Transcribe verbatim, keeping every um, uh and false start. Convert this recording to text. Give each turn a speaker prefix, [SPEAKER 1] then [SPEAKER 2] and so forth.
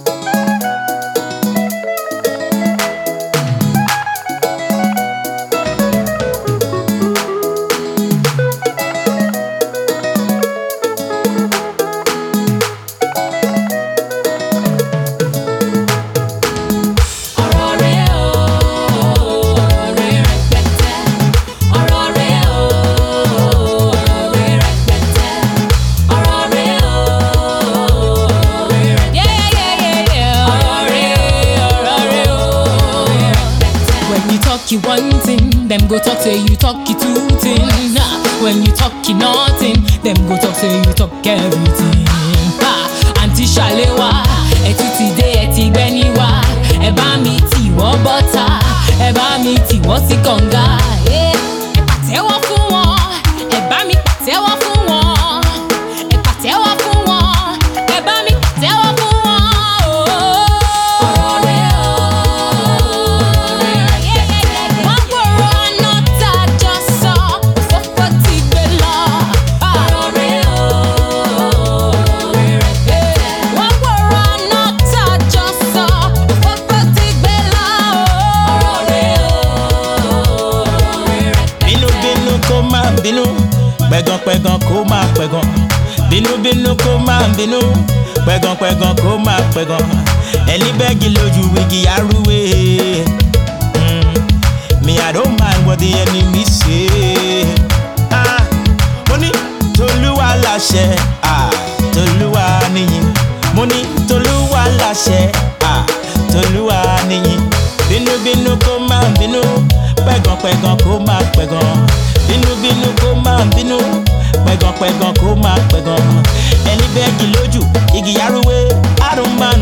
[SPEAKER 1] You one thing, them go talk say you talk it two things. When you talk you nothing, them go talk say you talk everything. Auntie Shalewa, etiti de eti beni wa. Eba mi ti wo butter, eba mi ti wo si konga. Eh, patewo fún wọn, eba mi patewo fún wọn. E patewo fún wọn, eba mi patewo fún wọn.
[SPEAKER 2] Bínú, pẹ̀gàn pẹ̀gàn kó máa pẹ̀gàn. Bínú bínú kó máa bínú, pẹ̀gàn pẹ̀gàn kó máa pẹ̀gàn. Ẹni bẹ́gi lójú wigi arúwé. Me I don't mind what the enemy say. Ah, mo ní Tolúwa láṣẹ, ah, Tolúwa níyìn. Mo ní Tolúwa láṣẹ, ah, Tolúwa níyìn. Bínú bínú kó máa bínú, pẹ̀gàn pẹ̀gàn kó máa pẹ̀gàn. Bínú bínú kó máa bínú, pẹ̀gàn pẹ̀gàn kó máa pẹ̀gàn. Ẹni bẹ́gi lójú igi arúwé, I don't mind.